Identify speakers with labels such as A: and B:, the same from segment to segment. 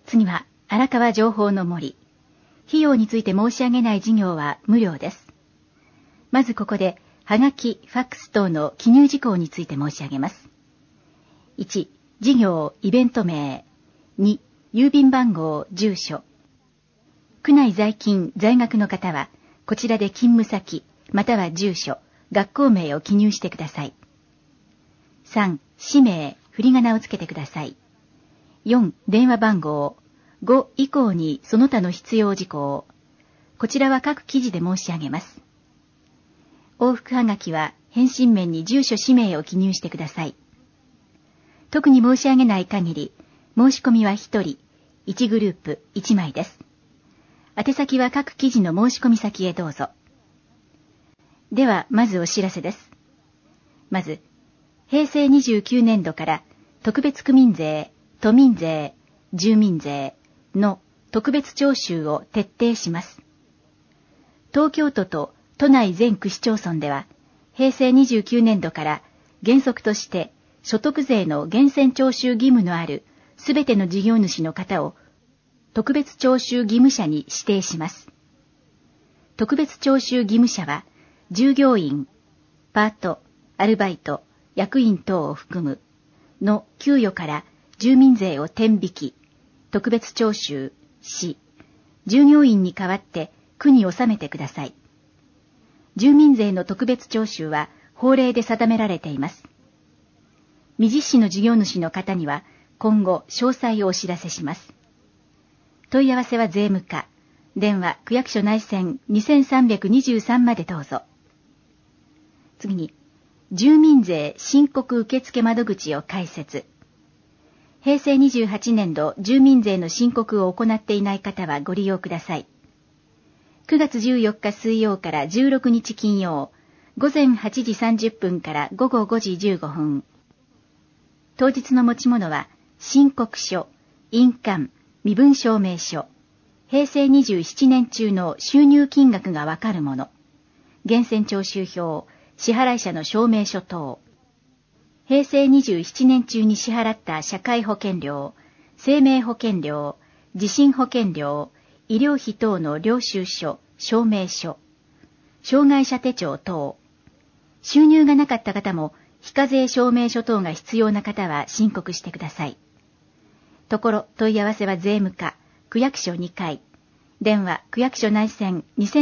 A: 次は荒川情報の森。費用について申し上げない事業は無料です。まずここで、はがき、ファックス等の記入事項について申し上げます。1、事業、イベント名。2、郵便番号、住所。区内在勤、在学の方は、こちらで勤務先、または住所、学校名を記入してください。3、氏名、振り仮名をつけてください。4、電話番号。5以降にその他の必要事項。こちらは各記事で申し上げます。往復はがきは返信面に住所氏名を記入してください。特に申し上げない限り、申し込みは1人、1グループ1枚です。宛先は各記事の申し込み先へどうぞ。では、まずお知らせです。まず、平成29年度から特別区民税、都民税、住民税の特別徴収を徹底します。東京都と都内全区市町村では、平成29年度から原則として所得税の源泉徴収義務のあるすべての事業主の方を特別徴収義務者に指定します。特別徴収義務者は、従業員、パート、アルバイト、役員等を含むの給与から住民税を転引き、特別徴収し、従業員に代わって区に納めてください。住民税の特別徴収は法令で定められています。未実施の事業主の方には今後詳細をお知らせします。問い合わせは税務課、電話区役所内線2323までどうぞ。次に、住民税申告受付窓口を開設。平成28年度住民税の申告を行っていない方はご利用ください。9月14日水曜から16日金曜、午前8時30分から午後5時15分。当日の持ち物は、申告書、印鑑、身分証明書、平成27年中の収入金額がわかるもの、源泉徴収票、支払者の証明書等、平成27年中に支払った社会保険料、生命保険料、地震保険料、医療費等の領収書、証明書、障害者手帳等、収入がなかった方も非課税証明書等が必要な方は申告してください。ところ問い合わせは税務課、区役所2階、電話区役所内線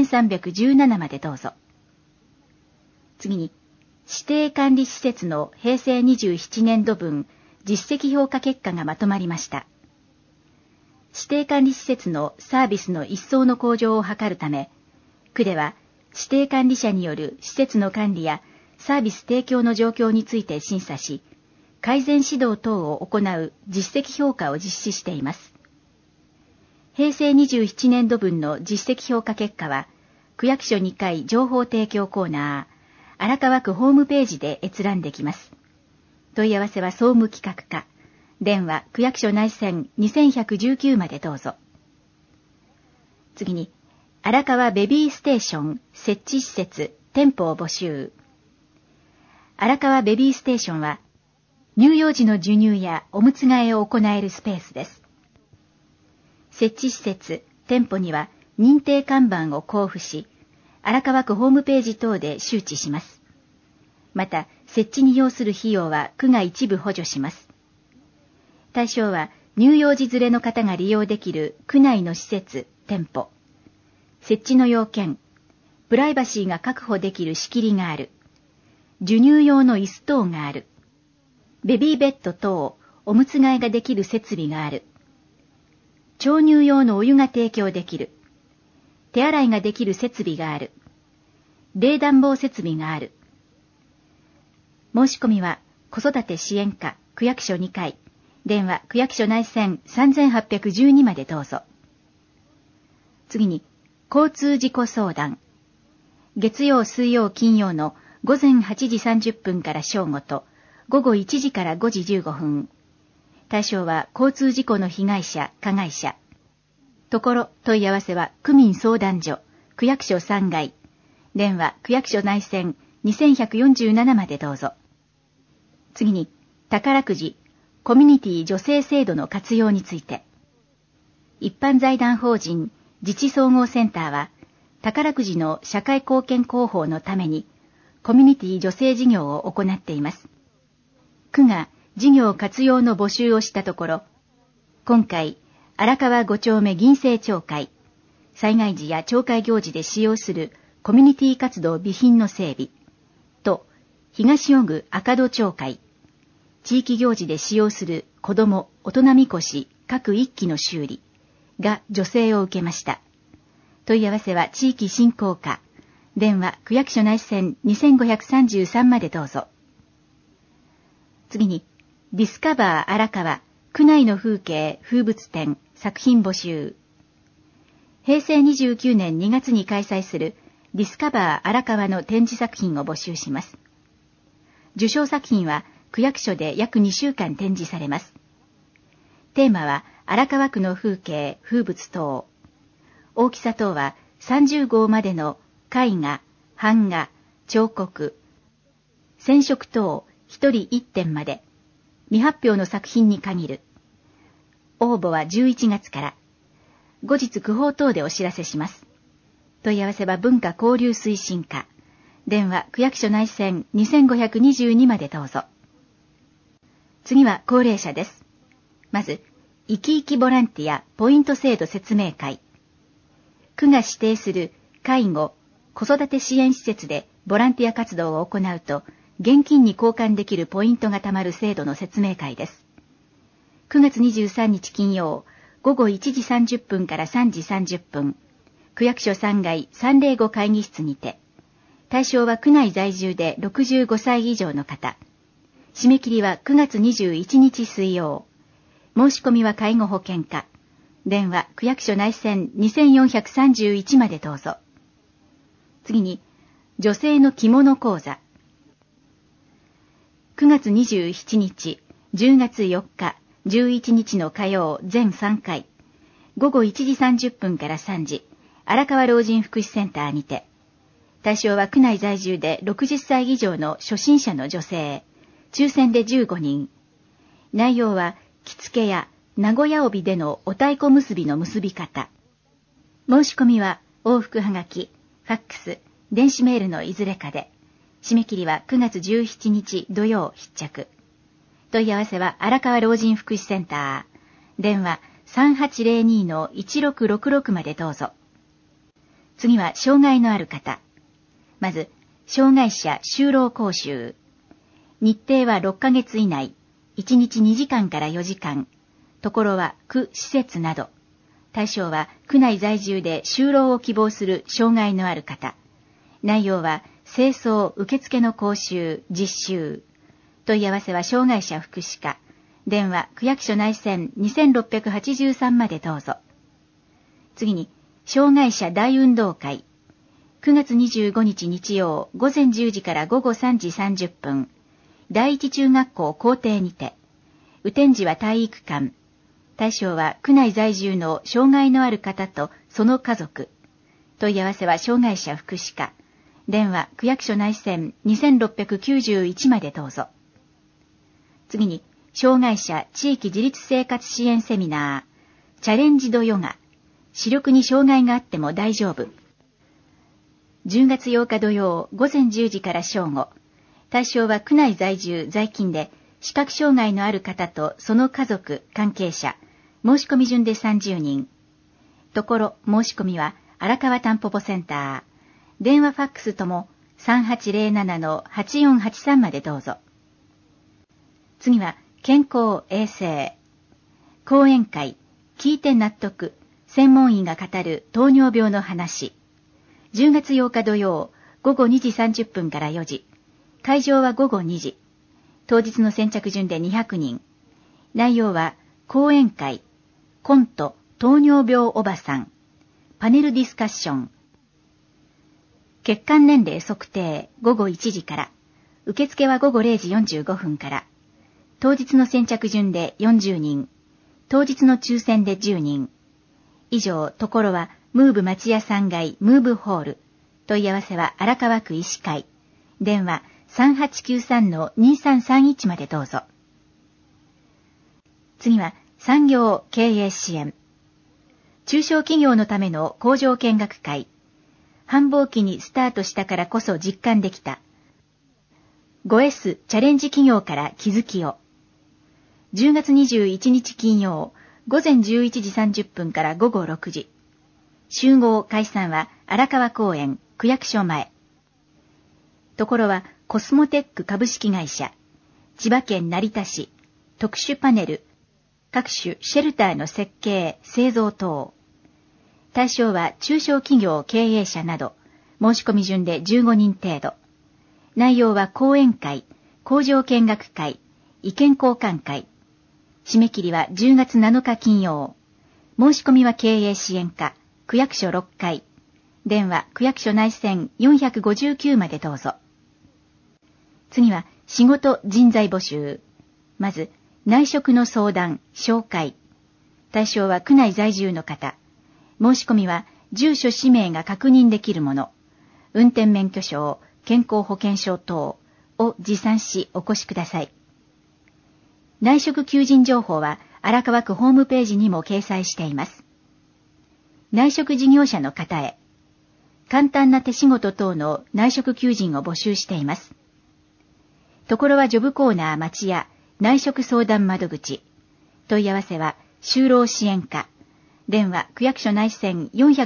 A: 2317までどうぞ。次に、指定管理施設の平成27年度分実績評価結果がまとまりました。指定管理施設のサービスの一層の向上を図るため、区では指定管理者による施設の管理やサービス提供の状況について審査し、改善指導等を行う実績評価を実施しています。平成27年度分の実績評価結果は、区役所2階情報提供コーナー、荒川区ホームページで閲覧できます。問い合わせは総務企画課、電話区役所内線2119までどうぞ。次に、荒川ベビーステーション設置施設店舗を募集。荒川ベビーステーションは、乳幼児の授乳やおむつ替えを行えるスペースです。設置施設、店舗には認定看板を交付し、荒川区ホームページ等で周知します。また、設置に要する費用は区が一部補助します。対象は乳幼児連れの方が利用できる区内の施設、店舗。設置の要件、プライバシーが確保できる仕切りがある。授乳用の椅子等がある。ベビーベッド等、おむつ替えができる設備がある。調乳用のお湯が提供できる。手洗いができる設備がある。冷暖房設備がある。申し込みは、子育て支援課、区役所2階、電話、区役所内線3812までどうぞ。次に、交通事故相談。月曜、水曜、金曜の午前8時30分から正午と、午後1時から5時15分。対象は交通事故の被害者、加害者。ところ問い合わせは区民相談所、区役所3階、電話区役所内線2147までどうぞ。次に、宝くじコミュニティ助成制度の活用について。 一般財団法人自治総合センターは、宝くじの社会貢献広報のために、コミュニティ助成事業を行っています。区が事業活用の募集をしたところ、今回、荒川5丁目銀星町会、災害時や町会行事で使用するコミュニティ活動備品の整備と、東尾久赤戸町会、地域行事で使用する子ども大人みこし各1基の修理が助成を受けました。問い合わせは地域振興課、電話区役所内線2533までどうぞ。次に、ディスカバー荒川区内の風景風物展作品募集。平成29年2月に開催するディスカバー荒川の展示作品を募集します。受賞作品は区役所で約2週間展示されます。テーマは荒川区の風景風物等。大きさ等は30号までの絵画、版画、彫刻、染色等1人1点まで、未発表の作品に限る。応募は11月から。後日区報等でお知らせします。問い合わせは文化交流推進課。電話区役所内線2522までどうぞ。次は高齢者です。まず、生き生きボランティアポイント制度説明会。区が指定する介護、子育て支援施設でボランティア活動を行うと、現金に交換できるポイントが貯まる制度の説明会です。9月23日金曜、午後1時30分から3時30分、区役所3階305会議室にて、対象は区内在住で65歳以上の方。締め切りは9月21日水曜。申し込みは介護保険課。電話区役所内線2431までどうぞ。次に、女性の着物講座。9月27日、10月4日、11日の火曜全3回、午後1時30分から3時、荒川老人福祉センターにて、対象は区内在住で60歳以上の初心者の女性、抽選で15人。内容は、着付けや名古屋帯でのお太鼓結びの結び方。申し込みは往復はがき、ファックス、電子メールのいずれかで。締め切りは9月17日土曜必着。問い合わせは荒川老人福祉センター。電話3802-1666までどうぞ。次は障害のある方。まず、障害者就労講習。日程は6ヶ月以内、1日2時間から4時間。ところは区施設など。対象は区内在住で就労を希望する障害のある方。内容は清掃受付の講習、実習。問い合わせは障害者福祉課。電話区役所内線2683までどうぞ。次に、障害者大運動会。9月25日日曜午前10時から午後3時30分。第一中学校校庭にて。雨天時は体育館。対象は区内在住の障害のある方とその家族。問い合わせは障害者福祉課。電話区役所内線2691までどうぞ。次に、障害者地域自立生活支援セミナー、チャレンジドヨガ、視力に障害があっても大丈夫。10月8日土曜午前10時から正午。対象は区内在住在勤で視覚障害のある方とその家族、関係者、申し込み順で30人。ところ、申し込みは荒川たんぽぽセンター。電話ファックスとも 3807-8483 までどうぞ。次は、健康衛生。講演会、聞いて納得、専門医が語る糖尿病の話。10月8日土曜、午後2時30分から4時。会場は午後2時。当日の先着順で200人。内容は、講演会、コント、糖尿病おばさん、パネルディスカッション。血管年齢測定、午後1時から。受付は午後0時45分から。当日の先着順で40人。当日の抽選で10人。以上、ところは、ムーブ町屋3階ムーブホール。問い合わせは荒川区医師会。電話3893-2331までどうぞ。次は、産業経営支援。 中小企業のための工場見学会。繁忙期にスタートしたからこそ実感できた。5S チャレンジ企業から気づきを。10月21日金曜、午前11時30分から午後6時。集合解散は荒川公園、区役所前。ところはコスモテック株式会社、千葉県成田市、特殊パネル、各種シェルターの設計、製造等。対象は中小企業経営者など、申し込み順で15人程度。内容は講演会、工場見学会、意見交換会。締め切りは10月7日金曜。申し込みは経営支援課、区役所6階。電話区役所内線459までどうぞ。次は仕事人材募集。まず、内職の相談、紹介。対象は区内在住の方。申し込みは住所氏名が確認できるもの。運転免許証、健康保険証等を持参しお越しください。内職求人情報は荒川区ホームページにも掲載しています。内職事業者の方へ。簡単な手仕事等の内職求人を募集しています。ところはジョブコーナー町屋内職相談窓口。問い合わせは就労支援課。電話区役所内線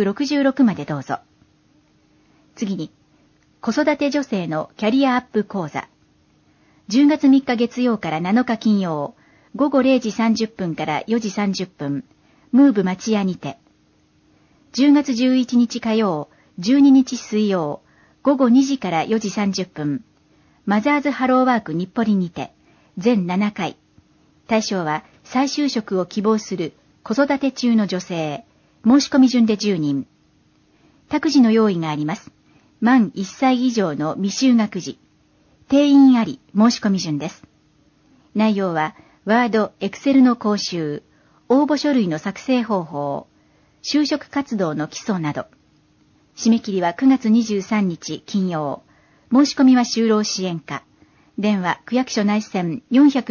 A: 466までどうぞ。次に、子育て女性のキャリアアップ講座。10月3日月曜から7日金曜、午後0時30分から4時30分、ムーブ町屋にて。10月11日火曜、12日水曜、午後2時から4時30分、マザーズハローワーク日暮里にて、全7回。対象は再就職を希望する子育て中の女性、申し込み順で10人。託児の用意があります。満1歳以上の未就学児。定員あり申し込み順です。内容は、ワード、エクセルの講習、応募書類の作成方法、就職活動の基礎など。締め切りは9月23日金曜。申し込みは就労支援課。電話区役所内線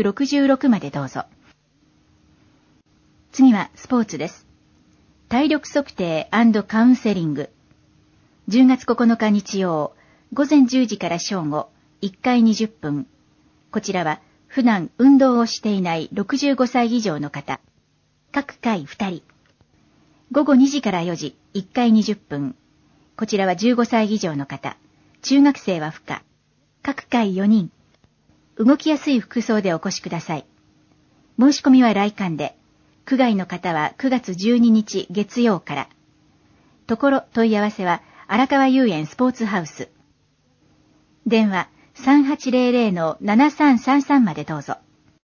A: 466までどうぞ。次はスポーツです。体力測定&カウンセリング。10月9日日曜、午前10時から正午、1回20分。こちらは普段運動をしていない65歳以上の方。各回2人。午後2時から4時、1回20分。こちらは15歳以上の方。中学生は不可。各回4人。動きやすい服装でお越しください。申し込みは来館で。区外の方は9月12日月曜から。ところ問い合わせは荒川遊園スポーツハウス。電話 3800-7333 までどうぞ。